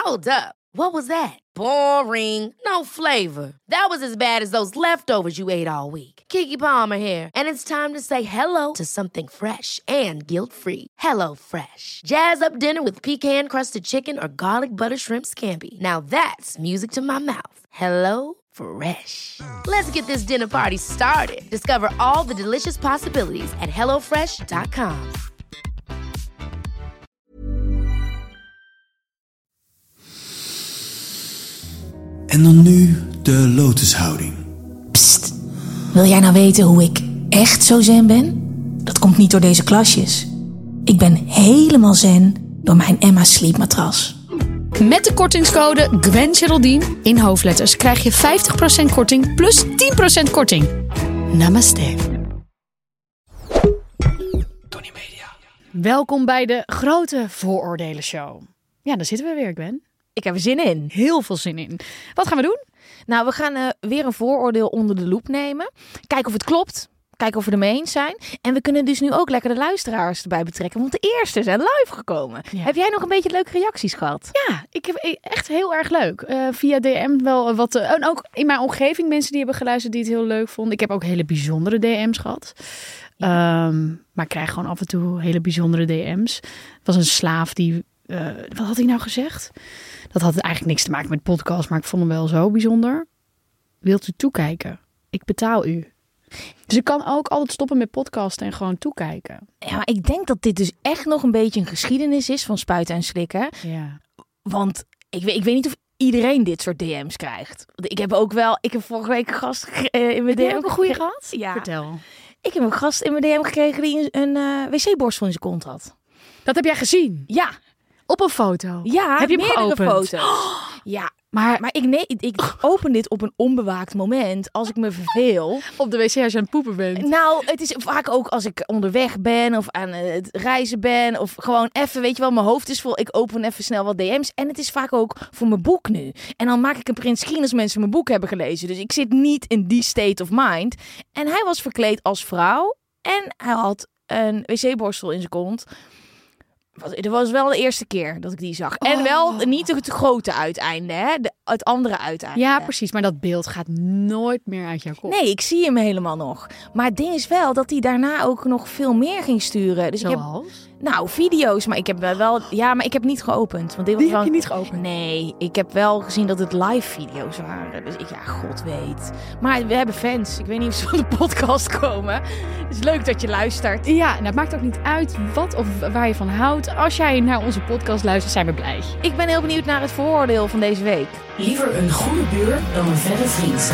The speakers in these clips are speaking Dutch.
Hold up. What was that? Boring. No flavor. That was as bad as those leftovers you ate all week. Keke Palmer here, and it's time to say hello to something fresh and guilt-free. Hello Fresh. Jazz up dinner with pecan-crusted chicken or garlic butter shrimp scampi. Now that's music to my mouth. Hello Fresh. Let's get this dinner party started. Discover all the delicious possibilities at hellofresh.com. En dan nu de lotushouding. Psst, wil jij nou weten hoe ik echt zo zen ben? Dat komt niet door deze klasjes. Ik ben helemaal zen door mijn Emma Sleep matras. Met de kortingscode GwenGeraldine in hoofdletters krijg je 50% korting plus 10% korting. Namaste. Tony Media. Welkom bij de grote vooroordelen show. Ja, daar zitten we weer, Gwen. Ik heb er zin in. Heel veel zin in. Wat gaan we doen? Nou, we gaan weer een vooroordeel onder de loep nemen. Kijken of het klopt. Kijken of we ermee eens zijn. En we kunnen dus nu ook lekker de luisteraars erbij betrekken. Want de eerste zijn live gekomen. Ja. Heb jij nog een beetje leuke reacties gehad? Ja, ik heb echt heel erg leuk. Via DM wel wat. En ook in mijn omgeving mensen die hebben geluisterd die het heel leuk vonden. Ik heb ook hele bijzondere DM's gehad. Ja. Maar ik krijg gewoon af en toe hele bijzondere DM's. Het was een slaaf die... wat had hij nou gezegd? Dat had eigenlijk niks te maken met podcast, maar ik vond hem wel zo bijzonder. Wilt u toekijken? Ik betaal u. Dus ik kan ook altijd stoppen met podcasten en gewoon toekijken. Ja, maar ik denk dat dit dus echt nog een beetje een geschiedenis is van spuiten en slikken. Ja. Want ik weet niet of iedereen dit soort DM's krijgt. Ik heb vorige week een gast in mijn DM. Heb je ook een goede gehad? Ja. Vertel. Ik heb een gast in mijn DM gekregen die een wc-borstel in zijn kont had. Dat heb jij gezien? Ja. Op een foto? Ja, heb je hem meerdere geopend? foto's. Oh. Ja, maar ik open dit op een onbewaakt moment als ik me verveel. Op de wc als je aan het poepen bent? Nou, het is vaak ook als ik onderweg ben of aan het reizen ben. Of gewoon even, weet je wel, mijn hoofd is vol. Ik open even snel wat DM's. En het is vaak ook voor mijn boek nu. En dan maak ik een print screen als mensen mijn boek hebben gelezen. Dus ik zit niet in die state of mind. En hij was verkleed als vrouw. En hij had een wc-borstel in zijn kont. Het was wel de eerste keer dat ik die zag. En wel niet het grote uiteinde, hè? Het andere uiteinde. Ja, precies. Maar dat beeld gaat nooit meer uit jouw kop. Nee, ik zie hem helemaal nog. Maar het ding is wel dat hij daarna ook nog veel meer ging sturen. Dus zoals? Video's. Maar ik heb wel... Ja, maar ik heb niet geopend. Want dit was heb je niet geopend? Nee, ik heb wel gezien dat het live video's waren. Dus god weet. Maar we hebben fans. Ik weet niet of ze van de podcast komen. Het is leuk dat je luistert. Ja, nou, het maakt ook niet uit wat of waar je van houdt. Als jij naar onze podcast luistert, zijn we blij. Ik ben heel benieuwd naar het vooroordeel van deze week. Liever een goede buur dan een verre vriend.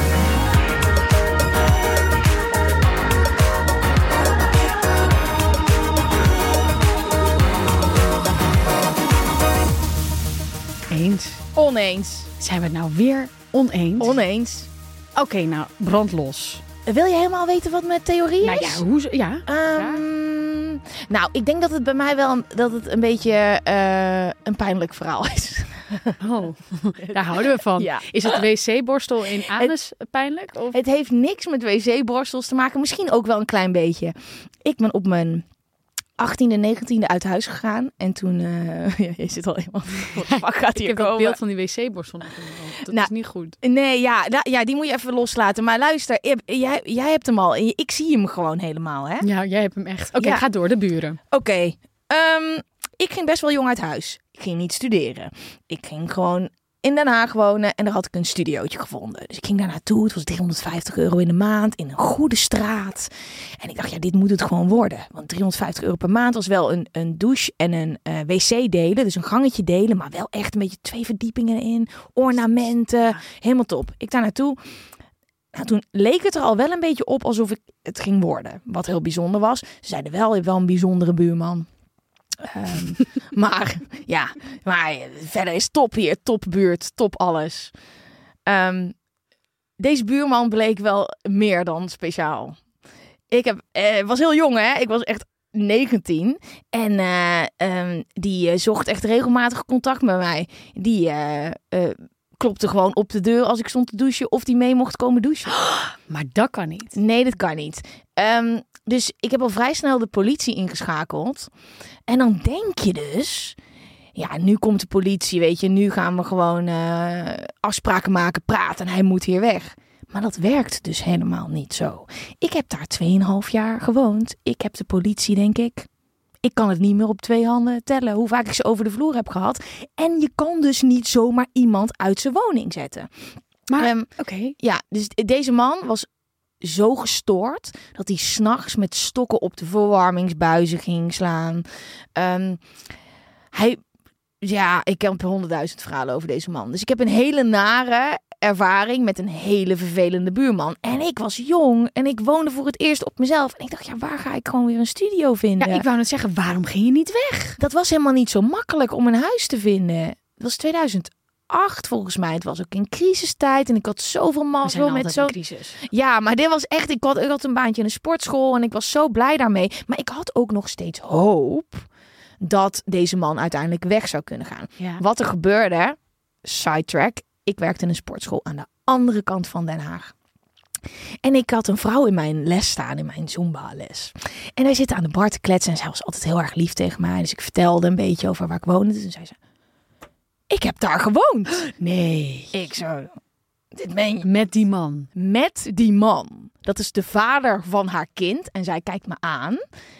Eens. Oneens. Zijn we het nou weer oneens? Oneens. Oké, nou, brand los. Wil je helemaal weten wat mijn theorie is? Nou ja, hoe... Ja. Nou, ik denk dat het bij mij wel een beetje een pijnlijk verhaal is. Oh, daar houden we van. Ja. Is het wc-borstel in anus pijnlijk? Of? Het heeft niks met wc-borstels te maken. Misschien ook wel een klein beetje. Ik ben op mijn 18e, 19e uit huis gegaan. En toen... je zit al helemaal... Wat gaat hier ik heb komen? het beeld van die wc-borstel. Dat is niet goed. Nee, ja, die moet je even loslaten. Maar luister, jij hebt hem al. Ik zie hem gewoon helemaal, hè? Ja, jij hebt hem echt. Oké, ga door, de buren. Oké. Ik ging best wel jong uit huis. Ik ging niet studeren. Ik ging gewoon in Den Haag wonen en daar had ik een studiootje gevonden. Dus ik ging daar naartoe. Het was €350 in de maand in een goede straat. En ik dacht, ja, dit moet het gewoon worden. Want €350 per maand was wel een douche en een wc delen. Dus een gangetje delen, maar wel echt een beetje 2 verdiepingen in. Ornamenten, helemaal top. Ik daar naartoe. Nou, toen leek het er al wel een beetje op alsof het ging worden. Wat heel bijzonder was. Ze zeiden wel, je hebt wel een bijzondere buurman. Maar verder is top hier, top buurt, top alles. Deze buurman bleek wel meer dan speciaal. Ik was heel jong, hè? Ik was echt 19 en die zocht echt regelmatig contact met mij. Die klopte gewoon op de deur als ik stond te douchen of die mee mocht komen douchen. Maar dat kan niet. Nee, dat kan niet. Dus ik heb al vrij snel de politie ingeschakeld. En dan denk je dus, ja, nu komt de politie, weet je. Nu gaan we gewoon afspraken maken, praten en hij moet hier weg. Maar dat werkt dus helemaal niet zo. Ik heb daar 2,5 jaar gewoond. Ik heb de politie, denk ik kan het niet meer op 2 handen tellen hoe vaak ik ze over de vloer heb gehad. En je kan dus niet zomaar iemand uit zijn woning zetten. Maar, oké. Ja, dus deze man was zo gestoord dat hij 's nachts met stokken op de verwarmingsbuizen ging slaan. Ik heb 100.000 verhalen over deze man. Dus ik heb een hele nare ervaring met een hele vervelende buurman. En ik was jong en ik woonde voor het eerst op mezelf. En ik dacht, ja, waar ga ik gewoon weer een studio vinden? Ja, ik wou net zeggen, waarom ging je niet weg? Dat was helemaal niet zo makkelijk om een huis te vinden. Het was 2008 volgens mij. Het was ook in crisistijd en ik had zoveel mazzel met zo'n crisis. Ja, maar dit was echt. Ik had een baantje in een sportschool en ik was zo blij daarmee. Maar ik had ook nog steeds hoop dat deze man uiteindelijk weg zou kunnen gaan. Ja. Wat er gebeurde, sidetrack, ik werkte in een sportschool aan de andere kant van Den Haag. En ik had een vrouw in mijn les staan, in mijn Zumba-les. En wij zitten aan de bar te kletsen en zij was altijd heel erg lief tegen mij. Dus ik vertelde een beetje over waar ik woonde. Dus toen zei ze, ik heb daar gewoond. Nee. Ik zo, dit meen je? Met die man. Met die man. Dat is de vader van haar kind. En zij kijkt me aan.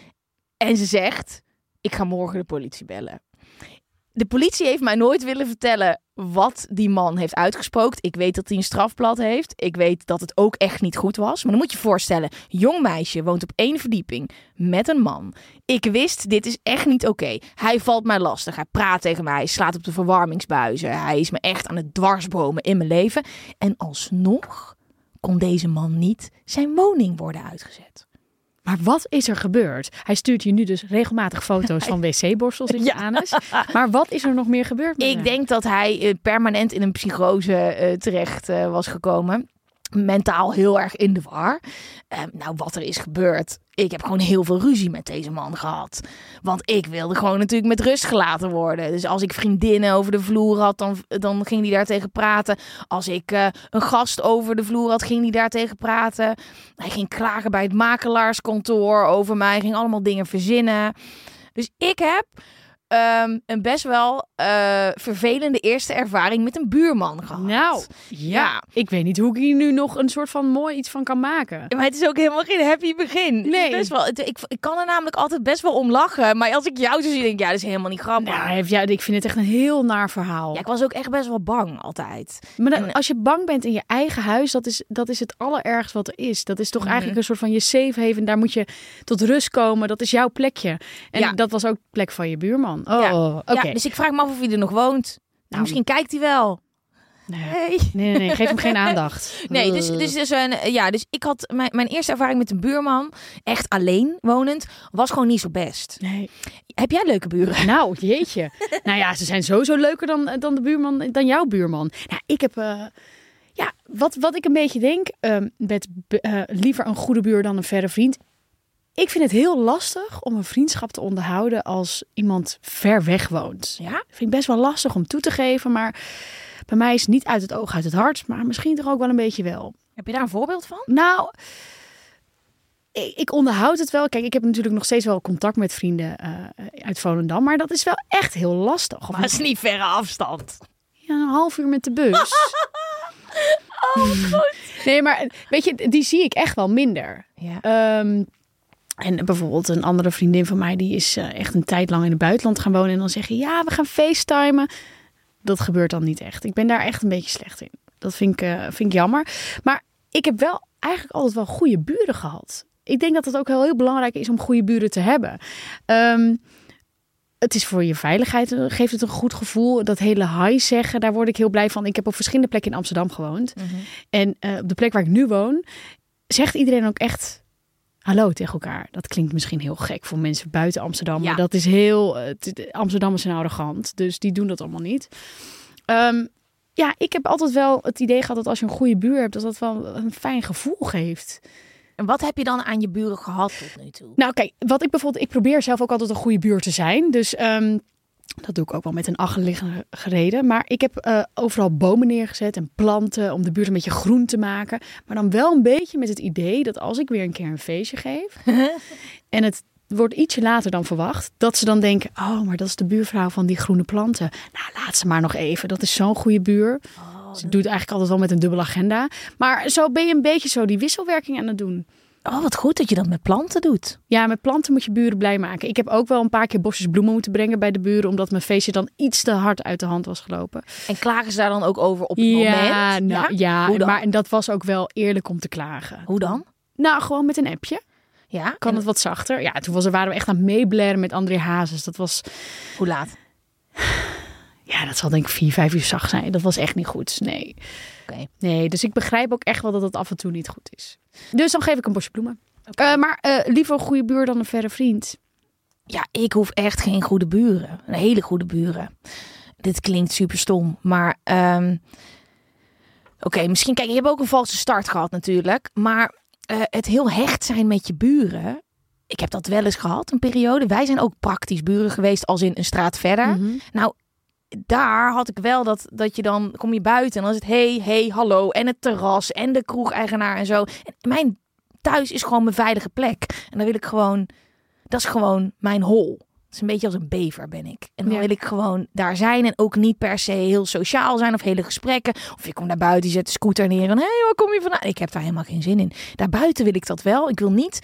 En ze zegt, ik ga morgen de politie bellen. De politie heeft mij nooit willen vertellen wat die man heeft uitgesproken. Ik weet dat hij een strafblad heeft. Ik weet dat het ook echt niet goed was. Maar dan moet je je voorstellen, jong meisje woont op 1 verdieping met een man. Ik wist, dit is echt niet oké. Hij valt mij lastig. Hij praat tegen mij. Hij slaat op de verwarmingsbuizen. Hij is me echt aan het dwarsbomen in mijn leven. En alsnog kon deze man niet zijn woning worden uitgezet. Maar wat is er gebeurd? Hij stuurt je nu dus regelmatig foto's van wc-borstels in je anus. Maar wat is er nog meer gebeurd met hem? Ik denk dat hij permanent in een psychose terecht was gekomen. Mentaal heel erg in de war. Wat er is gebeurd. Ik heb gewoon heel veel ruzie met deze man gehad. Want ik wilde gewoon natuurlijk met rust gelaten worden. Dus als ik vriendinnen over de vloer had, dan ging hij daar tegen praten. Als ik een gast over de vloer had, ging hij daar tegen praten. Hij ging klagen bij het makelaarskantoor over mij. Hij ging allemaal dingen verzinnen. Dus ik heb een best wel vervelende eerste ervaring met een buurman gehad. Nou, ja. Ik weet niet hoe ik hier nu nog een soort van mooi iets van kan maken. Maar het is ook helemaal geen happy begin. Nee. Best wel, ik kan er namelijk altijd best wel om lachen. Maar als ik jou zo zie, denk ik, ja, dat is helemaal niet grappig. Nou, ik vind het echt een heel naar verhaal. Ja, ik was ook echt best wel bang altijd. Maar als je bang bent in je eigen huis, dat is het allerergst wat er is. Dat is toch eigenlijk een soort van je safe haven. Daar moet je tot rust komen. Dat is jouw plekje. En dat was ook de plek van je buurman. Oh, oké. Ja, dus ik vraag me af of hij er nog woont. Nou, misschien kijkt hij wel. Nee. Geef hem geen aandacht. Nee, dus ik had mijn eerste ervaring met een buurman, echt alleen wonend, was gewoon niet zo best. Nee. Heb jij leuke buren? Nou, jeetje. Nou ja, ze zijn sowieso leuker dan jouw buurman. Nou, ik heb... wat ik een beetje denk, met liever een goede buur dan een verre vriend. Ik vind het heel lastig om een vriendschap te onderhouden als iemand ver weg woont. Ja? Dat vind ik best wel lastig om toe te geven, maar bij mij is het niet uit het oog, uit het hart, maar misschien toch ook wel een beetje wel. Heb je daar een voorbeeld van? Nou, ik onderhoud het wel. Kijk, ik heb natuurlijk nog steeds wel contact met vrienden uit Volendam, maar dat is wel echt heel lastig. Maar het is niet verre afstand. Ja, een half uur met de bus. Oh, goed. Nee, maar weet je, die zie ik echt wel minder. Ja. En bijvoorbeeld een andere vriendin van mij, die is echt een tijd lang in het buitenland gaan wonen. En dan zeg je, ja, we gaan facetimen. Dat gebeurt dan niet echt. Ik ben daar echt een beetje slecht in. Dat vind ik jammer. Maar ik heb wel eigenlijk altijd wel goede buren gehad. Ik denk dat het ook heel belangrijk is om goede buren te hebben. Het is voor je veiligheid, geeft het een goed gevoel. Dat hele hi zeggen, daar word ik heel blij van. Ik heb op verschillende plekken in Amsterdam gewoond. Mm-hmm. En op de plek waar ik nu woon, zegt iedereen ook echt hallo tegen elkaar. Dat klinkt misschien heel gek voor mensen buiten Amsterdam. Ja. Maar dat is heel... Amsterdammers zijn arrogant. Dus die doen dat allemaal niet. Ik heb altijd wel het idee gehad dat als je een goede buur hebt, dat wel een fijn gevoel geeft. En wat heb je dan aan je buren gehad tot nu toe? Nou kijk, ik probeer zelf ook altijd een goede buur te zijn. Dus dat doe ik ook wel met een achterliggende reden. Maar ik heb overal bomen neergezet en planten om de buurt een beetje groen te maken. Maar dan wel een beetje met het idee dat als ik weer een keer een feestje geef en het wordt ietsje later dan verwacht. Dat ze dan denken, oh, maar dat is de buurvrouw van die groene planten. Nou, laat ze maar nog even. Dat is zo'n goede buur. Ze doet eigenlijk altijd wel met een dubbele agenda. Maar zo ben je een beetje zo die wisselwerking aan het doen. Oh, wat goed dat je dat met planten doet. Ja, met planten moet je buren blij maken. Ik heb ook wel een paar keer bosjes bloemen moeten brengen bij de buren, omdat mijn feestje dan iets te hard uit de hand was gelopen. En klagen ze daar dan ook over op het moment? Ja, maar dat was ook wel eerlijk om te klagen. Hoe dan? Nou, gewoon met een appje. Ja? Kan het wat zachter? Ja, toen waren we echt aan het meeblaren met André Hazes. Dat was... Hoe laat? Ja, dat zal denk ik 4-5 uur zacht zijn. Dat was echt niet goed. Nee. Okay. Nee, dus ik begrijp ook echt wel dat het af en toe niet goed is. Dus dan geef ik een bosje bloemen. Okay. Maar liever een goede buur dan een verre vriend. Ja, ik hoef echt geen goede buren. Een hele goede buren. Dit klinkt super stom, maar... Oké, misschien... Kijk, je hebt ook een valse start gehad natuurlijk. Maar het heel hecht zijn met je buren... Ik heb dat wel eens gehad, een periode. Wij zijn ook praktisch buren geweest als in een straat verder. Mm-hmm. Nou, daar had ik wel dat je dan... Kom je buiten en dan is het hey, hallo. En het terras en de kroegeigenaar en zo. En mijn thuis is gewoon mijn veilige plek. En dan wil ik gewoon... Dat is gewoon mijn hol. Het is een beetje als een bever ben ik. En dan wil ik gewoon daar zijn. En ook niet per se heel sociaal zijn of hele gesprekken. Of ik kom naar buiten, je zet de scooter neer. En hey, waar kom je vandaan? Ik heb daar helemaal geen zin in. Daarbuiten wil ik dat wel. Ik wil niet...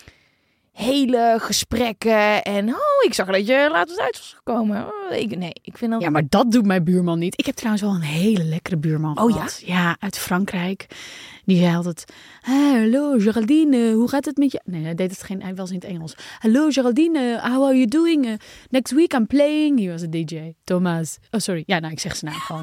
hele gesprekken en ik zag dat je laatst uit was gekomen. Ik vind dat... Ja, maar dat doet mijn buurman niet. Ik heb trouwens wel een hele lekkere buurman gehad. Ja? Ja, uit Frankrijk. Die zei altijd, hallo Geraldine, hoe gaat het met je? Nee, hij was in het Engels. Hallo Geraldine, how are you doing? Next week I'm playing. He was a DJ. Thomas. Oh, sorry. Ja, nou, ik zeg zijn naam gewoon.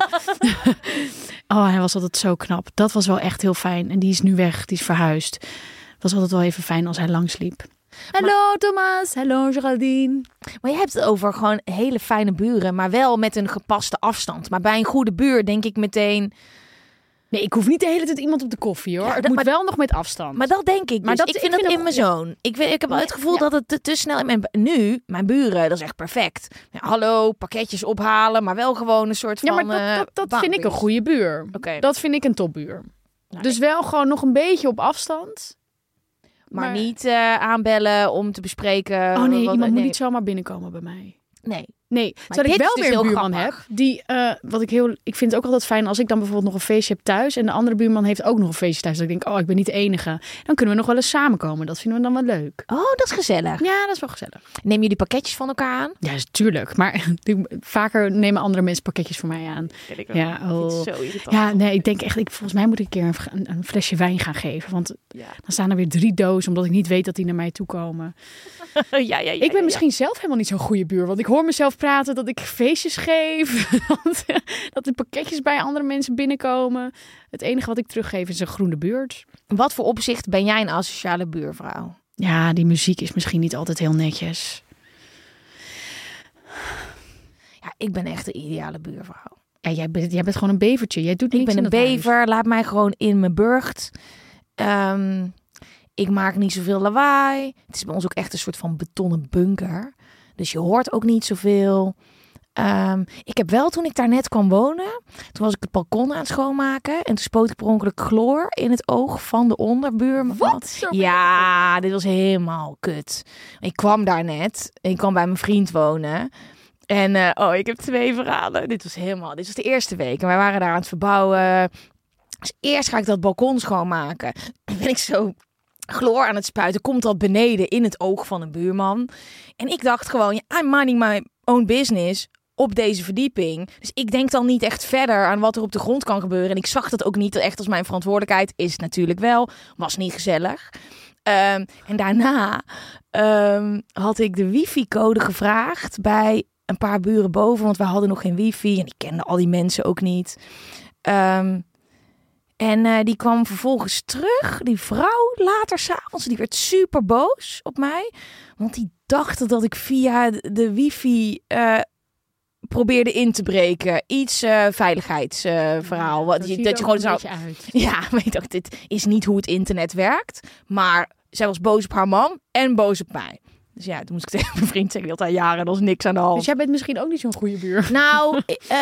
Hij was altijd zo knap. Dat was wel echt heel fijn. En die is nu weg. Die is verhuisd. Het was altijd wel even fijn als hij langsliep. Hallo Thomas, hallo Geraldine. Maar je hebt het over gewoon hele fijne buren, maar wel met een gepaste afstand. Maar bij een goede buur denk ik meteen... Nee, ik hoef niet de hele tijd iemand op de koffie hoor. Het moet wel nog met afstand. Maar dat denk ik. Dus. Maar ik vind dat in mijn zoon. Ik heb wel het gevoel dat het te snel... Nu, mijn buren, dat is echt perfect. Ja, hallo, pakketjes ophalen, maar wel gewoon een soort van... Ja, maar dat vind ik een goede buur. Okay. Dat vind ik een topbuur. Nou, dus wel gewoon nog een beetje op afstand... Maar niet aanbellen om te bespreken. Oh nee, iemand moet niet zomaar binnenkomen bij mij. Nee. Terwijl ik wel dus weer een buurman heb. Die, ik vind het ook altijd fijn als ik dan bijvoorbeeld nog een feestje heb thuis. En de andere buurman heeft ook nog een feestje thuis. Dat ik denk, ik ben niet de enige. Dan kunnen we nog wel eens samenkomen. Dat vinden we dan wel leuk. Oh, dat is gezellig. Ja, dat is wel gezellig. Neem je die pakketjes van elkaar aan? Ja, tuurlijk. Maar vaker nemen andere mensen pakketjes voor mij aan. Ja, zo irritant. Ja, nee, ik denk echt, volgens mij moet ik een keer een flesje wijn gaan geven. Want dan staan er weer 3 dozen, omdat ik niet weet dat die naar mij toe komen. Ik ben misschien zelf helemaal niet zo'n goede buur. Want ik hoor mezelf praten dat ik feestjes geef. Dat er pakketjes bij andere mensen binnenkomen. Het enige wat ik teruggeef is een groene buurt. Wat voor opzicht ben jij een asociale buurvrouw? Ja, die muziek is misschien niet altijd heel netjes. Ja, ik ben echt de ideale buurvrouw. Ja, jij bent gewoon een bevertje. Jij doet niks. Ik ben een bever. Huis. Laat mij gewoon in mijn burcht. Ik maak niet zoveel lawaai. Het is bij ons ook echt een soort van betonnen bunker. Dus je hoort ook niet zoveel. Ik heb wel, toen ik daar net kwam wonen... Toen was ik het balkon aan het schoonmaken. En toen spoot ik per ongeluk chloor in het oog van de onderbuurman. Wat? Ja, dit was helemaal kut. Ik kwam daar net. Ik kwam bij mijn vriend wonen. En ik heb 2 verhalen. Dit was de eerste week. En wij waren daar aan het verbouwen. Dus eerst ga ik dat balkon schoonmaken. En ben ik zo... chloor aan het spuiten, komt dat beneden in het oog van een buurman. En ik dacht gewoon, I'm minding my own business op deze verdieping. Dus ik denk dan niet echt verder aan wat er op de grond kan gebeuren. En ik zag dat ook niet echt als mijn verantwoordelijkheid. Is het natuurlijk wel. Was niet gezellig. En daarna had ik de wifi-code gevraagd bij een paar buren boven. Want we hadden nog geen wifi. En die kenden al die mensen ook niet. En die kwam vervolgens terug. Die vrouw later 's avonds. Die werd super boos op mij. Want die dacht dat ik via de wifi probeerde in te breken. Iets veiligheidsverhaal. Dat je gewoon zo uit. Ja, maar ik dacht, dit is niet hoe het internet werkt. Maar zij was boos op haar man en boos op mij. Dus ja, toen moest ik tegen mijn vriend zeggen, dat al jaren, er is niks aan de hand. Dus jij bent misschien ook niet zo'n goede buur. Nou,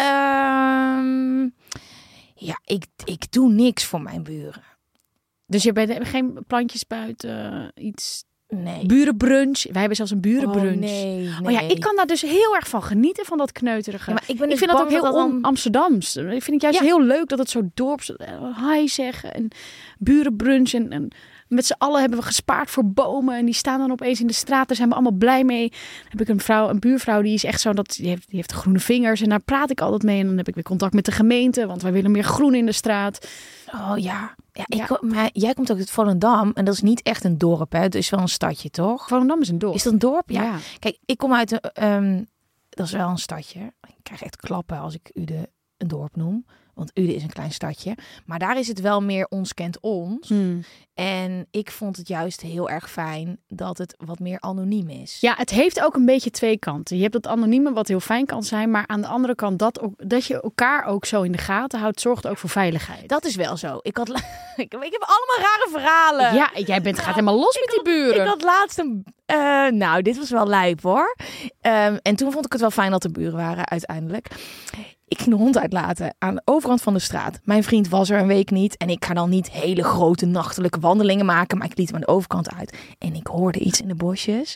ja, ik doe niks voor mijn buren. Dus je bent geen plantjes buiten, iets... Nee. Burenbrunch. Wij hebben zelfs een burenbrunch. Nee. Oh ja, ik kan daar dus heel erg van genieten, van dat kneuterige. Ja, maar ik vind dat ook heel Amsterdams. Ik vind het juist heel leuk dat het zo dorps... Hi zeggen en burenbrunch. En met z'n allen hebben we gespaard voor bomen. En die staan dan opeens in de straat. Daar zijn we allemaal blij mee. Dan heb ik een buurvrouw, die is echt zo... Die heeft de groene vingers. En daar praat ik altijd mee. En dan heb ik weer contact met de gemeente. Want wij willen meer groen in de straat. Oh ja. Maar jij komt ook uit Volendam. En dat is niet echt een dorp, hè? Het is wel een stadje, toch? Volendam is een dorp. Is dat een dorp? Ja. Kijk, ik kom uit dat is wel een stadje. Ik krijg echt klappen als ik Uden een dorp noem. Want Uden is een klein stadje. Maar daar is het wel meer ons kent ons. En ik vond het juist heel erg fijn dat het wat meer anoniem is. Ja, het heeft ook een beetje twee kanten. Je hebt het anonieme wat heel fijn kan zijn. Maar aan de andere kant dat je elkaar ook zo in de gaten houdt, zorgt ook voor veiligheid. Dat is wel zo. Ik heb allemaal rare verhalen. Ja, jij gaat helemaal los met die buren. Ik had laatst een... dit was wel lijp hoor. En toen vond ik het wel fijn dat er buren waren uiteindelijk. Ik ging de hond uitlaten aan de overkant van de straat. Mijn vriend was er een week niet. En ik ga dan niet hele grote nachtelijke wandelingen maken. Maar ik liet hem aan de overkant uit. En ik hoorde iets in de bosjes.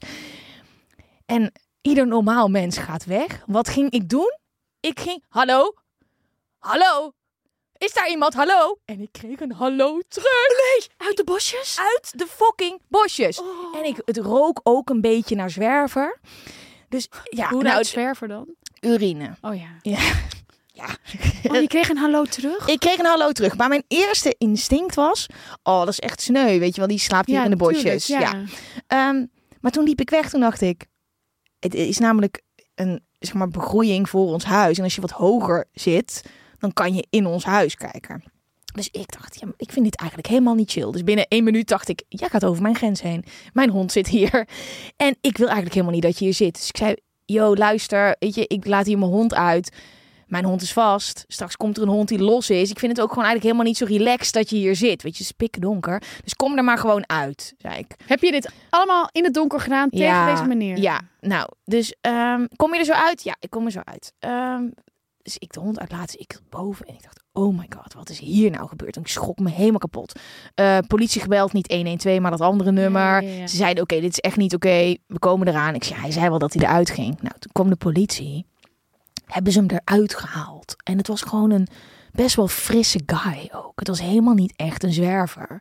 En ieder normaal mens gaat weg. Wat ging ik doen? Ik ging, hallo? Hallo? Is daar iemand? Hallo? En ik kreeg een hallo terug. Nee, uit de bosjes? Uit de fucking bosjes. Oh. En het rook ook een beetje naar zwerver. Dus ja, hoe ruikt zwerver dan? Urine. Oh ja. Ja. Oh, je kreeg een hallo terug? Ik kreeg een hallo terug. Maar mijn eerste instinct was... Oh, dat is echt sneu. Weet je wel, die slaapt hier in de bosjes. Tuurlijk, maar toen liep ik weg. Toen dacht ik... Het is namelijk een begroeiing voor ons huis. En als je wat hoger zit... dan kan je in ons huis kijken. Dus ik dacht, ik vind dit eigenlijk helemaal niet chill. Dus binnen 1 minuut dacht ik... Jij gaat over mijn grens heen. Mijn hond zit hier. En ik wil eigenlijk helemaal niet dat je hier zit. Dus ik zei... luister, weet je, ik laat hier mijn hond uit... Mijn hond is vast. Straks komt er een hond die los is. Ik vind het ook gewoon eigenlijk helemaal niet zo relaxed dat je hier zit. Weet je, het is pikdonker. Dus kom er maar gewoon uit, zei ik. Heb je dit allemaal in het donker gedaan tegen deze meneer? Ja, nou, dus kom je er zo uit? Ja, ik kom er zo uit. Dus ik de hond uitlaten. Ik boven en ik dacht, oh my god, wat is hier nou gebeurd? En ik schrok me helemaal kapot. Politie gebeld, niet 112, maar dat andere nummer. Ja. Ze zeiden, oké, dit is echt niet oké. We komen eraan. Ik zei, hij zei wel dat hij eruit ging. Nou, toen kwam de politie. Hebben ze hem eruit gehaald. En het was gewoon een best wel frisse guy ook. Het was helemaal niet echt een zwerver.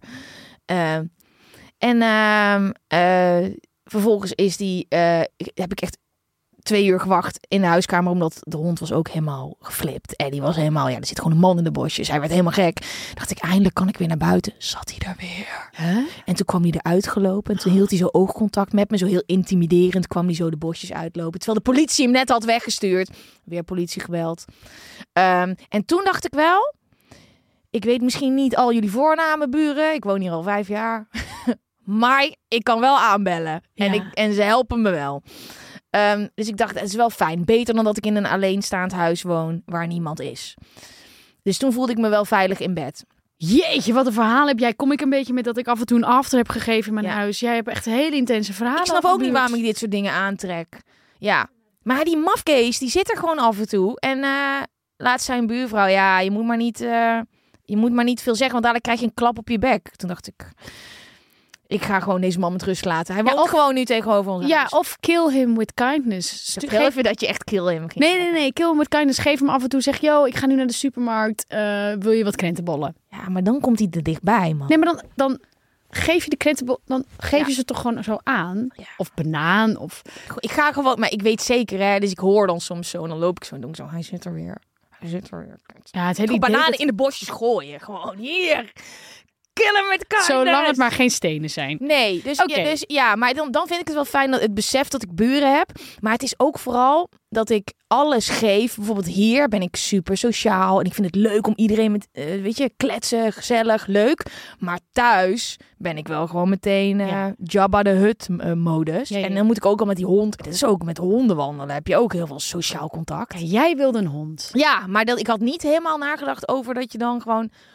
Vervolgens heb ik echt 2 uur gewacht in de huiskamer. Omdat de hond was ook helemaal geflipt. En die was helemaal, er zit gewoon een man in de bosjes. Hij werd helemaal gek. Dacht ik, eindelijk kan ik weer naar buiten. Zat hij daar weer. Huh? En toen kwam hij eruit gelopen. En toen hield hij zo oogcontact met me. Zo heel intimiderend kwam hij zo de bosjes uitlopen. Terwijl de politie hem net had weggestuurd. Weer politie gebeld. En toen dacht ik wel... Ik weet misschien niet al jullie voornamen, buren. Ik woon hier al 5 jaar. Maar ik kan wel aanbellen. Ja. En ze helpen me wel. Dus ik dacht, het is wel fijn. Beter dan dat ik in een alleenstaand huis woon waar niemand is. Dus toen voelde ik me wel veilig in bed. Jeetje, wat een verhaal heb jij. Kom ik een beetje met dat ik af en toe een after heb gegeven in mijn huis. Jij hebt echt hele intense verhalen. Ik snap ook niet waarom ik dit soort dingen aantrek. Ja, maar die mafkees, die zit er gewoon af en toe. En laatst zijn buurvrouw, je moet maar niet veel zeggen, want dadelijk krijg je een klap op je bek. Toen dacht ik ga gewoon deze man met rust laten. Hij woont gewoon nu tegenover ons. Ja, of kill him with kindness. Geef even dat je echt kill him. Nee. Kill him with kindness. Geef hem af en toe. Zeg, ik ga nu naar de supermarkt. Wil je wat krentenbollen? Ja, maar dan komt hij er dichtbij, man. Nee, maar dan geef je de krentenbollen. Dan geef je ze toch gewoon zo aan. Ja. Of banaan. Of... Ik ga gewoon, maar ik weet zeker, hè. Dus ik hoor dan soms zo. En dan loop ik zo en doe ik zo. Hij zit er weer. Ja, het hele bananen in de bosjes gooien. Gewoon hier. Killen met kindness. Zolang het maar geen stenen zijn. Nee, dus maar dan vind ik het wel fijn dat het besef dat ik buren heb. Maar het is ook vooral dat ik alles geef. Bijvoorbeeld hier ben ik super sociaal. En ik vind het leuk om iedereen met, kletsen, gezellig, leuk. Maar thuis ben ik wel gewoon meteen Jabba de Hutt modus. Ja. En dan moet ik ook al met die hond. Dit is ook met honden wandelen. Heb je ook heel veel sociaal contact. Ja, jij wilde een hond. Ja, maar ik had niet helemaal nagedacht over dat je dan gewoon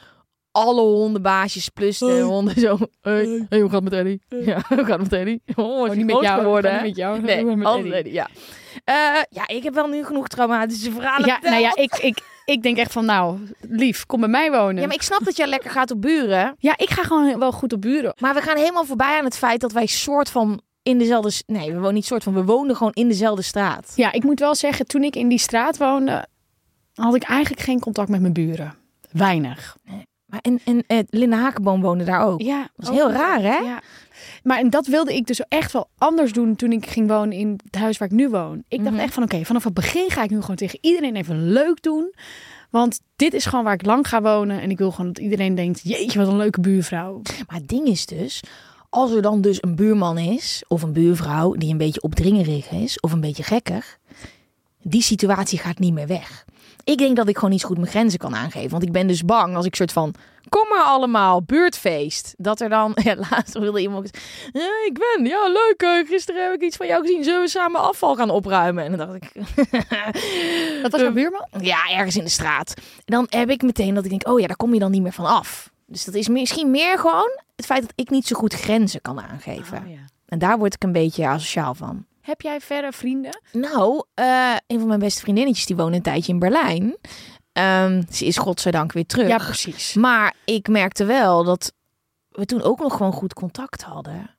alle hondenbaasjes plus de honden zo. Hey, hoe gaat het met Eddie? Ja, hoe gaat het met Eddie? Oh, niet met jou. geworden, Niet met jou. Nee, met altijd Eddie. Eddie, ja. Ik heb wel nu genoeg traumatische verhalen Ja, verteld. nou ja, ik denk echt van, nou, lief, kom bij mij wonen. Ja, maar ik snap dat jij lekker gaat op buren. Ja, ik ga gewoon wel goed op buren. Maar we gaan helemaal voorbij aan het feit dat wij soort van in dezelfde... Nee, we wonen niet soort van... We woonden gewoon in dezelfde straat. Ja, ik moet wel zeggen, toen ik in die straat woonde, had ik eigenlijk geen contact met mijn buren. Weinig. Maar en Linda Hakenboom woonde daar ook. Ja, Dat is heel raar, hè? Ja. Maar en dat wilde ik dus echt wel anders doen toen ik ging wonen in het huis waar ik nu woon. Ik dacht echt van oké, vanaf het begin ga ik nu gewoon tegen iedereen even leuk doen. Want dit is gewoon waar ik lang ga wonen. En ik wil gewoon dat iedereen denkt, jeetje, wat een leuke buurvrouw. Maar het ding is dus, als er dan dus een buurman is of een buurvrouw die een beetje opdringerig is of een beetje gekker, die situatie gaat niet meer weg. Ik denk dat ik gewoon niet zo goed mijn grenzen kan aangeven. Want ik ben dus bang als ik soort van, kom maar allemaal, buurtfeest. Dat er dan, ja, laatst wilde iemand, ja, ik ben, ja, leuk. Gisteren heb ik iets van jou gezien. Zullen we samen afval gaan opruimen? En dan dacht ik... Dat was mijn buurman? Ja, ergens in de straat. Dan heb ik meteen dat ik denk, oh ja, daar kom je dan niet meer van af. Dus dat is misschien meer gewoon het feit dat ik niet zo goed grenzen kan aangeven. Oh, ja. En daar word ik een beetje asociaal van. Heb jij verre vrienden? Nou, een van mijn beste vriendinnetjes die woont een tijdje in Berlijn. Ze is godzijdank weer terug. Ja, precies. Maar ik merkte wel dat we toen ook nog gewoon goed contact hadden.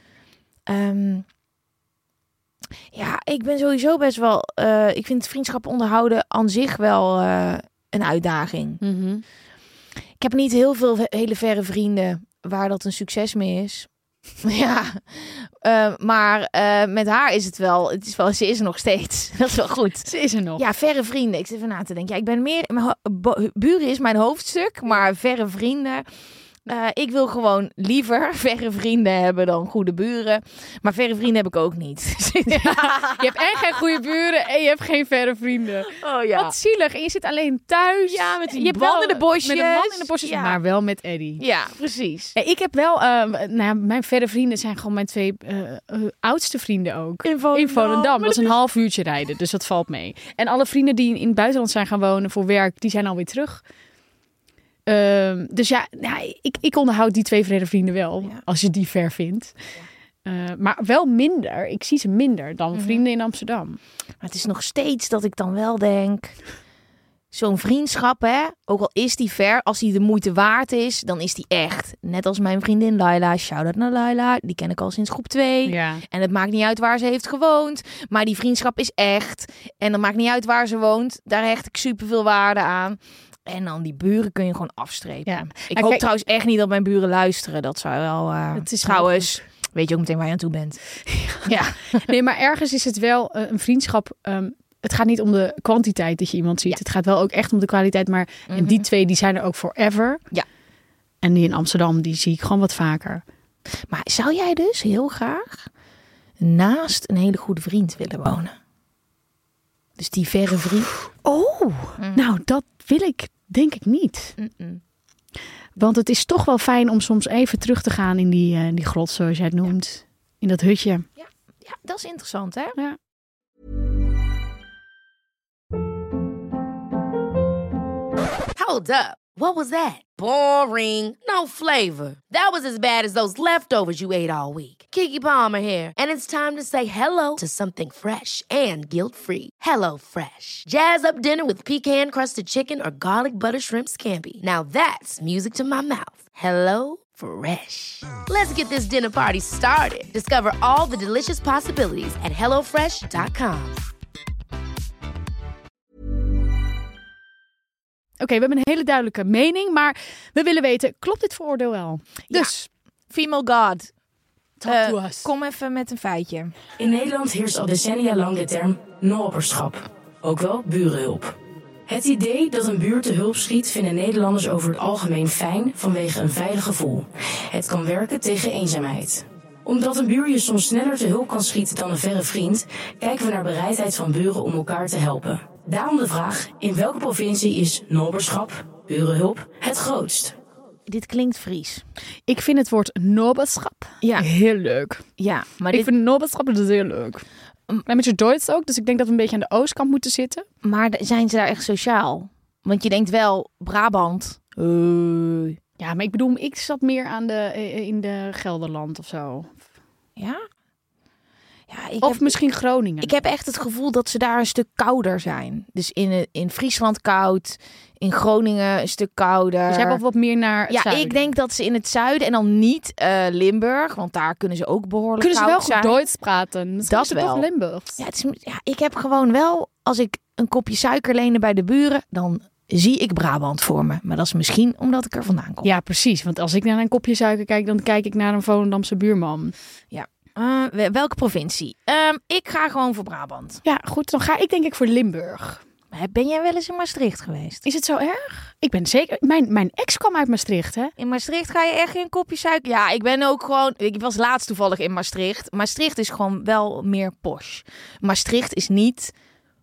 Ik ben sowieso best wel... ik vind vriendschappen onderhouden aan zich wel een uitdaging. Mm-hmm. Ik heb niet heel veel hele verre vrienden waar dat een succes mee is. Ja, maar met haar is het wel, ze is er nog steeds. Dat is wel goed. Ze is er nog. Ja, verre vrienden. Ik zit even na te denken. Ja, ik ben meer, buren is mijn hoofdstuk, maar verre vrienden. Ik wil gewoon liever verre vrienden hebben dan goede buren. Maar verre vrienden heb ik ook niet. Je hebt en geen goede buren en je hebt geen verre vrienden. Oh ja. Wat zielig. En je zit alleen thuis. Ja, met die je hebt man wel- in de bosjes. Met een man in de bosjes, Ja. maar wel met Eddie. Ja, precies. Ik heb wel, mijn verre vrienden zijn gewoon mijn twee oudste vrienden ook. In Volendam. Dat is een half uurtje rijden, dus dat valt mee. En alle vrienden die in het buitenland zijn gaan wonen voor werk, die zijn alweer terug. Dus ja, ik onderhoud die twee verre vrienden wel, als je die ver vindt. Maar wel minder. Ik zie ze minder dan vrienden in Amsterdam. Maar het is nog steeds dat ik dan wel denk... Zo'n vriendschap, hè, ook al is die ver, als die de moeite waard is, dan is die echt. Net als mijn vriendin Laila, shout-out naar Laila, die ken ik al sinds groep 2. Ja. En het maakt niet uit waar ze heeft gewoond, maar die vriendschap is echt. En dan maakt niet uit waar ze woont, daar hecht ik superveel waarde aan. En dan die buren kun je gewoon afstrepen. Ja. Ik hoop trouwens echt niet dat mijn buren luisteren. Dat zou wel... Het is trouwens, weet je ook meteen waar je aan toe bent. Ja. Nee, maar ergens is het wel een vriendschap. Het gaat niet om de kwantiteit dat je iemand ziet. Ja. Het gaat wel ook echt om de kwaliteit. Maar en die twee die zijn er ook forever. Ja. En die in Amsterdam, die zie ik gewoon wat vaker. Maar zou jij dus heel graag naast een hele goede vriend willen wonen? Dus die verre vriend. Nou, dat wil ik denk ik niet. Want het is toch wel fijn om soms even terug te gaan in die grot, zoals jij het noemt. In dat hutje. Ja, dat is interessant, hè? Ja. Hold up. What was that? Boring. No flavor. That was as bad as those leftovers you ate all week. Keke Palmer here, and it's time to say hello to something fresh and guilt-free. Hello Fresh. Jazz up dinner with pecan-crusted chicken or garlic butter shrimp scampi. Now that's music to my mouth. Hello Fresh. Let's get this dinner party started. Discover all the delicious possibilities at hellofresh.com. Oké, we hebben een hele duidelijke mening, maar we willen weten, klopt dit vooroordeel wel? Dus, Female God. talk to us. Kom even met een feitje. In Nederland heerst al decennia lang de term noberschap, ook wel burenhulp. Het idee dat een buur te hulp schiet vinden Nederlanders over het algemeen fijn vanwege een veilig gevoel. Het kan werken tegen eenzaamheid. Omdat een buur je soms sneller te hulp kan schieten dan een verre vriend, kijken we naar bereidheid van buren om elkaar te helpen. Daarom de vraag, in welke provincie is noberschap, burenhulp, het grootst? Dit klinkt Fries. Ik vind het woord noberschap heel leuk. Ja, maar, Ik vind noberschap dus heel leuk. Een beetje Duits ook, dus ik denk dat we een beetje aan de oostkant moeten zitten. maar zijn ze daar echt sociaal? Want je denkt wel, Brabant, Ja, maar ik bedoel, ik zat meer in de Gelderland of zo. Ja? Ja, Of misschien Groningen. Ik heb echt het gevoel dat ze daar een stuk kouder zijn. Dus in Friesland koud, in Groningen een stuk kouder. Dus hebben wat meer naar het zuiden. Ik denk dat ze in het zuiden en dan niet Limburg, want daar kunnen ze ook behoorlijk kunnen ze wel koud zijn. goed Duits praten. Misschien Dat is het wel. toch Limburgs. Ja, ik heb gewoon wel, als ik een kopje suiker lenen bij de buren, dan zie ik Brabant voor me. Maar dat is misschien omdat ik er vandaan kom. Ja, precies. Want als ik naar een kopje suiker kijk, dan kijk ik naar een Volendamse buurman. Ja. Welke provincie? Ik ga gewoon voor Brabant. Ja, goed. Dan ga ik denk ik voor Limburg. Ben jij wel eens in Maastricht geweest? Is het zo erg? Ik ben zeker... Mijn ex kwam uit Maastricht, hè? In Maastricht ga je echt geen kopje suiker... Ja, ik ben ook gewoon... Ik was laatst toevallig in Maastricht. Maastricht is gewoon wel meer posh. Maastricht is niet...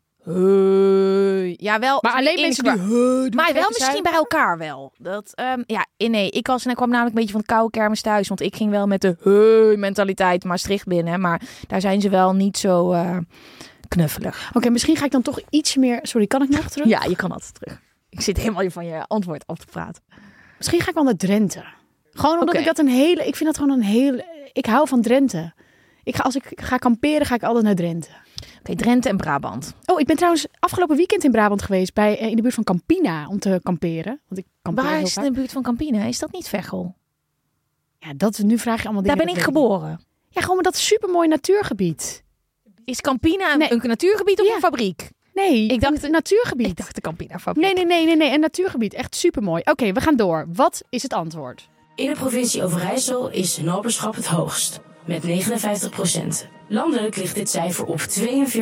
ja, wel... Maar alleen mensen die... Maar wel misschien bij elkaar wel. Dat, nee, ik kwam namelijk een beetje van de koude kermis thuis. Want ik ging wel met de mentaliteit Maastricht binnen. Maar daar zijn ze wel niet zo knuffelig. Oké, misschien ga ik dan toch iets meer... Sorry, kan ik nog terug? Ja, je kan altijd terug. Ik zit helemaal van je antwoord af te praten. Misschien ga ik wel naar Drenthe. Gewoon omdat ik dat een hele... Ik vind dat gewoon een hele... Ik hou van Drenthe. Als ik ga kamperen, ga ik altijd naar Drenthe. Oké, Drenthe en Brabant. Oh, ik ben trouwens afgelopen weekend in Brabant geweest. In de buurt van Campina om te kamperen. Want ik kampeer Waar heel is het vaak. in de buurt van Campina? Is dat niet Veghel? Ja, nu vraag je allemaal dingen. Daar ben ik dat weet geboren. Ja, gewoon met dat supermooi natuurgebied. Is Campina een natuurgebied of een fabriek? Nee, Ik dacht een natuurgebied. Ik dacht de Campina-fabriek. Nee, een natuurgebied. Echt supermooi. Oké, we gaan door. Wat is het antwoord? In de provincie Overijssel is naberschap het hoogst, met 59%. Landelijk ligt dit cijfer op 42%.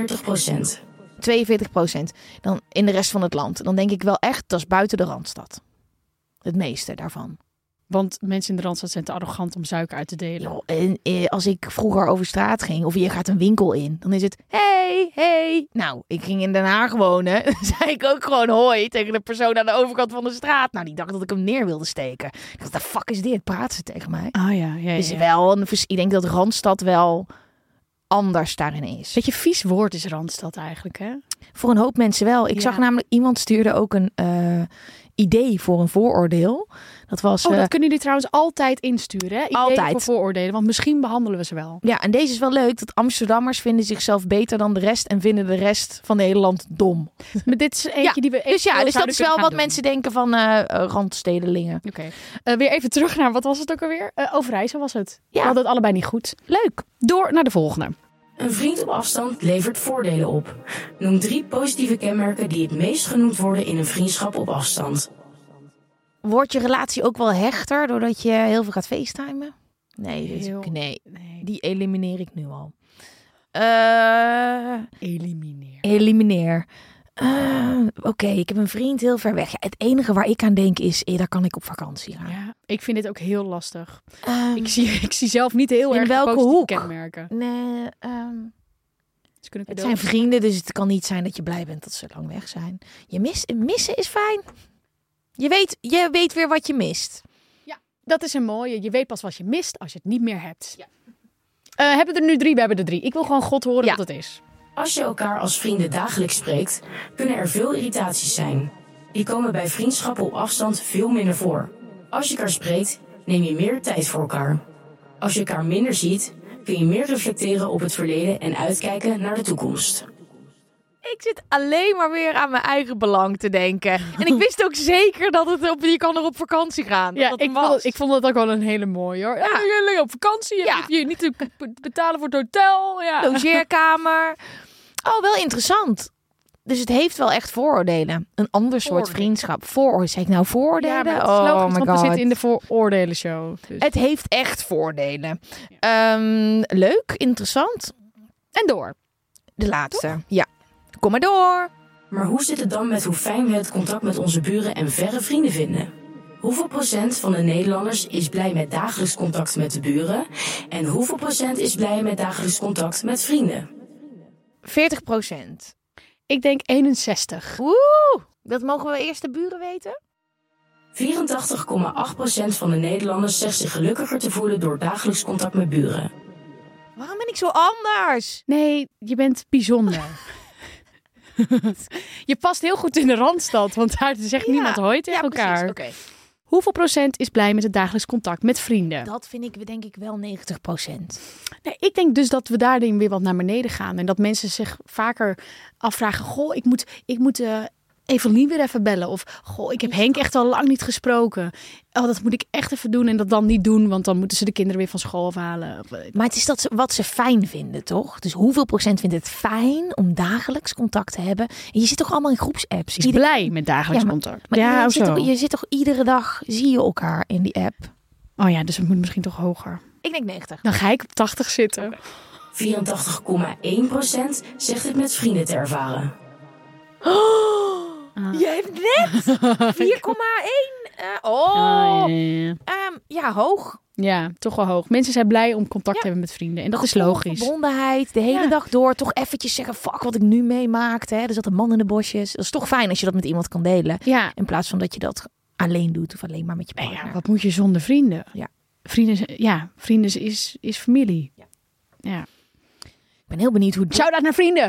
42%. Dan in de rest van het land. Dan denk ik wel echt, dat is buiten de Randstad. Het meeste daarvan. Want mensen in de Randstad zijn te arrogant om suiker uit te delen. Joh, en als ik vroeger over straat ging, of je gaat een winkel in, dan is het, hey. Nou, ik ging in Den Haag wonen. Dan zei ik ook gewoon hoi tegen de persoon aan de overkant van de straat. Nou, die dacht dat ik hem neer wilde steken. Ik dacht, de fuck is dit? Praten ze tegen mij? Ah ja. Is wel ik denk dat Randstad wel anders daarin is. Beetje vies woord is Randstad eigenlijk, hè? Voor een hoop mensen wel. Ik zag namelijk, iemand stuurde ook een idee voor een vooroordeel. Dat was... dat kunnen jullie trouwens altijd insturen, hè? Ideeën altijd. voor vooroordelen, want misschien behandelen we ze wel. Ja, en deze is wel leuk. Dat Amsterdammers vinden zichzelf beter dan de rest en vinden de rest van het hele land dom. Maar dit is eentje die we... Dus dat is wel wat mensen denken van randstedelingen. Oké. Weer even terug naar, wat was het ook alweer? Overijssel was het. Ja. We hadden het allebei niet goed. Leuk. Door naar de volgende. Een vriend op afstand levert voordelen op. Noem 3 positieve kenmerken die het meest genoemd worden in een vriendschap op afstand. Wordt je relatie ook wel hechter doordat je heel veel gaat facetimen? Nee, die elimineer ik nu al. Elimineer. Oké, ik heb een vriend heel ver weg. Ja, het enige waar ik aan denk is, daar kan ik op vakantie gaan. Ja, ik vind dit ook heel lastig. Ik zie zelf niet heel in erg welke positieve hoek? kenmerken. Nee, Dus het zijn vrienden, dus het kan niet zijn dat je blij bent dat ze lang weg zijn. Missen is fijn. Je weet weer wat je mist. Ja, dat is een mooie. Je weet pas wat je mist als je het niet meer hebt. Ja. Hebben we er nu 3? We hebben er 3. Ik wil gewoon God horen wat het is. Als je elkaar als vrienden dagelijks spreekt, kunnen er veel irritaties zijn. Die komen bij vriendschappen op afstand veel minder voor. Als je elkaar spreekt, neem je meer tijd voor elkaar. Als je elkaar minder ziet, kun je meer reflecteren op het verleden en uitkijken naar de toekomst. Ik zit alleen maar weer aan mijn eigen belang te denken. En ik wist ook zeker dat je kan er op vakantie gaan. Ja, ik vond dat ook wel een hele mooie hoor. Ja, jullie op vakantie. Je hoeft je niet te betalen voor het hotel. Ja. Logeerkamer. Oh, wel interessant. Dus het heeft wel echt vooroordelen. Een ander soort vriendschap. Zeg ik nou vooroordelen? Ja, maar het is logisch, want we zitten in de vooroordelen show. Dus. Het heeft echt voordelen. Ja. Leuk, interessant. En door. De laatste. Toch? Ja. Kom maar door. Maar hoe zit het dan met hoe fijn we het contact met onze buren en verre vrienden vinden? Hoeveel procent van de Nederlanders is blij met dagelijks contact met de buren? En hoeveel procent is blij met dagelijks contact met vrienden? 40%. Ik denk 61. Woe! Dat mogen we eerst de buren weten? 84,8% van de Nederlanders zegt zich gelukkiger te voelen door dagelijks contact met buren. Waarom ben ik zo anders? Nee, je bent bijzonder. Je past heel goed in de Randstad, want daar zegt niemand hoi tegen elkaar. Oké. Hoeveel procent is blij met het dagelijks contact met vrienden? Dat vind ik denk ik wel 90%. Nee, ik denk dus dat we daarin weer wat naar beneden gaan. En dat mensen zich vaker afvragen... Goh, ik moet Evelien weer even bellen. Of, goh, ik heb Henk echt al lang niet gesproken. Oh, dat moet ik echt even doen en dat dan niet doen. Want dan moeten ze de kinderen weer van school afhalen. Maar het is wat ze fijn vinden, toch? Dus hoeveel procent vindt het fijn om dagelijks contact te hebben? En je zit toch allemaal in groepsapps? Is blij met dagelijks contact. Maar je zit toch iedere dag, zie je elkaar in die app? Oh ja, dus het moet misschien toch hoger. Ik denk 90. Dan ga ik op 80 zitten. 84,1% zegt het met vrienden te ervaren. Je hebt net 4,1. Ja, hoog. Ja, toch wel hoog. Mensen zijn blij om contact te hebben met vrienden. En dat is logisch. Verbondenheid, de hele dag door. Toch eventjes zeggen, fuck wat ik nu meemaakte. Er zat een man in de bosjes. Dat is toch fijn als je dat met iemand kan delen. Ja. In plaats van dat je dat alleen doet of alleen maar met je partner. Ja, wat moet je zonder vrienden? Ja. Vrienden is familie. Ja. Ik ben heel benieuwd hoe... Shout-out naar vrienden!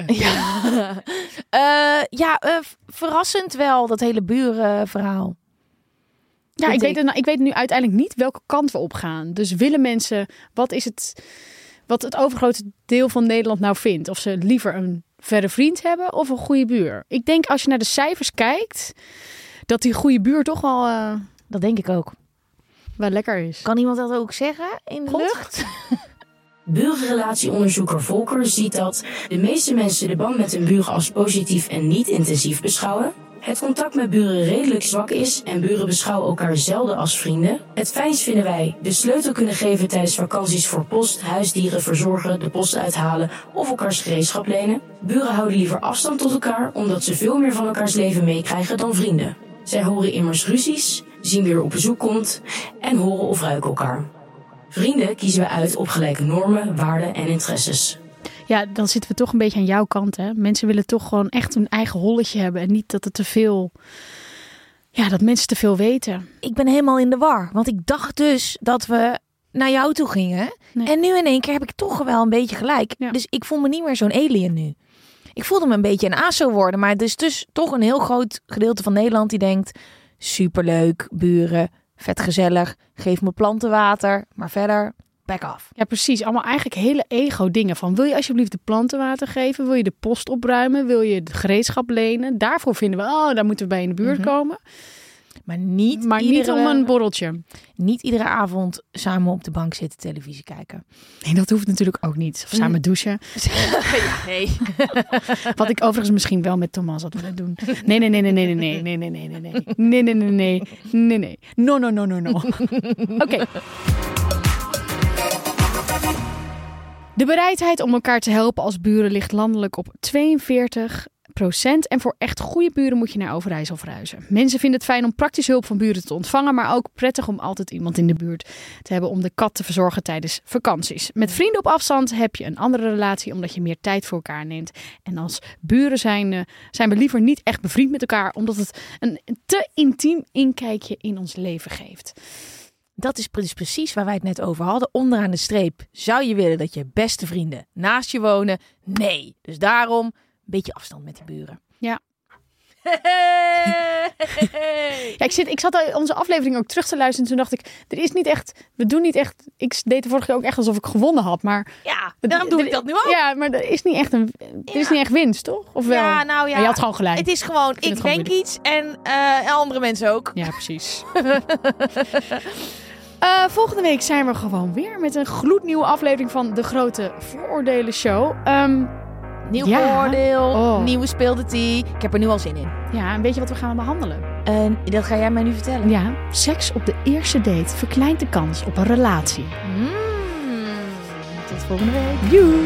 Verrassend wel, dat hele burenverhaal. Ja, ik weet nu uiteindelijk niet welke kant we op gaan. Dus willen mensen... Wat het overgrote deel van Nederland nou vindt? Of ze liever een verre vriend hebben of een goede buur? Ik denk als je naar de cijfers kijkt... dat die goede buur toch wel... Dat denk ik ook. Wel lekker is. Kan iemand dat ook zeggen in de lucht? Burenrelatieonderzoeker Volker ziet dat de meeste mensen de band met hun buren als positief en niet intensief beschouwen. Het contact met buren redelijk zwak is en buren beschouwen elkaar zelden als vrienden. Het fijnst vinden wij de sleutel kunnen geven tijdens vakanties voor post, huisdieren verzorgen, de post uithalen of elkaars gereedschap lenen. Buren houden liever afstand tot elkaar omdat ze veel meer van elkaars leven meekrijgen dan vrienden. Zij horen immers ruzies, zien wie er op bezoek komt en horen of ruiken elkaar. Vrienden kiezen we uit op gelijke normen, waarden en interesses. Ja, dan zitten we toch een beetje aan jouw kant, hè? Mensen willen toch gewoon echt hun eigen holletje hebben en niet dat het te veel... Ja, dat mensen te veel weten. Ik ben helemaal in de war, want ik dacht dus dat we naar jou toe gingen. Nee. En nu in één keer heb ik toch wel een beetje gelijk. Ja. Dus ik voel me niet meer zo'n alien nu. Ik voelde me een beetje een ASO worden, maar er is dus toch een heel groot gedeelte van Nederland die denkt... Superleuk, buren, vet gezellig, geef me planten water, maar verder... Back off. Ja, precies. Allemaal eigenlijk hele ego-dingen van... wil je alsjeblieft de planten water geven? Wil je de post opruimen? Wil je het gereedschap lenen? Daarvoor vinden we... daar moeten we bij in de buurt komen. Maar niet om een borreltje. Niet iedere avond samen op de bank zitten televisie kijken. Nee, dat hoeft natuurlijk ook niet. Of samen douchen. Nee. Wat ik overigens misschien wel met Thomas had willen doen. Nee. No. Oké. De bereidheid om elkaar te helpen als buren ligt landelijk op 42%. En voor echt goede buren moet je naar Overijssel verhuizen. Mensen vinden het fijn om praktisch hulp van buren te ontvangen, maar ook prettig om altijd iemand in de buurt te hebben om de kat te verzorgen tijdens vakanties. Met vrienden op afstand heb je een andere relatie omdat je meer tijd voor elkaar neemt. En als buren zijn we liever niet echt bevriend met elkaar, omdat het een te intiem inkijkje in ons leven geeft. Dat is dus precies waar wij het net over hadden. Onderaan de streep. Zou je willen dat je beste vrienden naast je wonen? Nee. Dus daarom een beetje afstand met de buren. Ja. Ja, ik zat onze aflevering ook terug te luisteren. En toen dacht ik, er is niet echt... We doen niet echt... Ik deed de vorige keer ook echt alsof ik gewonnen had. Maar ja, daarom doe ik dat nu ook. Ja, maar er is niet echt winst, toch? Of wel? Ja, nou ja. Maar je had gewoon gelijk. Het is gewoon, ik denk iets en andere mensen ook. Ja, precies. Volgende week zijn we gewoon weer met een gloednieuwe aflevering van De Grote Vooroordelen Show. Nieuw vooroordeel, nieuwe speelde tea. Ik heb er nu al zin in. Ja, en weet je wat we gaan behandelen? Dat ga jij mij nu vertellen. Ja, seks op de eerste date verkleint de kans op een relatie. Tot volgende week. Joe!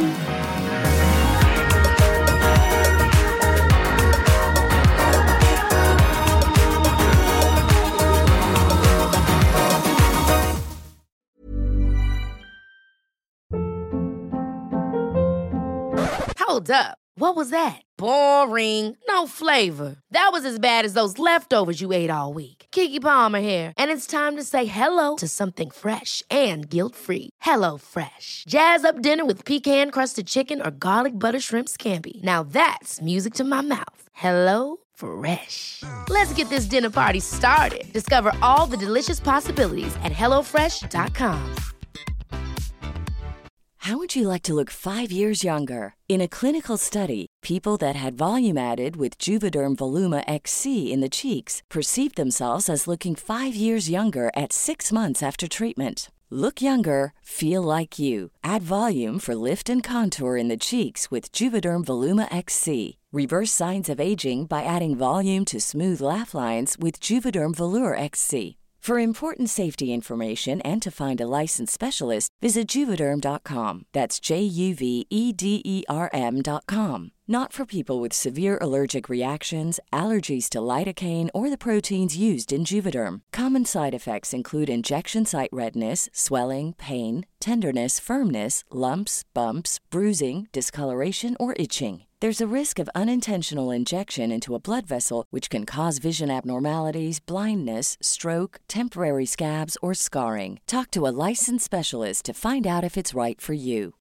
Hold up. What was that? Boring. No flavor. That was as bad as those leftovers you ate all week. Keke Palmer here, and it's time to say hello to something fresh and guilt-free. Hello Fresh. Jazz up dinner with pecan-crusted chicken or garlic butter shrimp scampi. Now that's music to my mouth. Hello Fresh. Let's get this dinner party started. Discover all the delicious possibilities at hellofresh.com. How would you like to look 5 years younger? In a clinical study, people that had volume added with Juvederm Voluma XC in the cheeks perceived themselves as looking 5 years younger at 6 months after treatment. Look younger, feel like you. Add volume for lift and contour in the cheeks with Juvederm Voluma XC. Reverse signs of aging by adding volume to smooth laugh lines with Juvederm Volure XC. For important safety information and to find a licensed specialist, visit Juvederm.com. That's JUVEDERM.com. Not for people with severe allergic reactions, allergies to lidocaine, or the proteins used in Juvederm. Common side effects include injection site redness, swelling, pain, tenderness, firmness, lumps, bumps, bruising, discoloration, or itching. There's a risk of unintentional injection into a blood vessel, which can cause vision abnormalities, blindness, stroke, temporary scabs, or scarring. Talk to a licensed specialist to find out if it's right for you.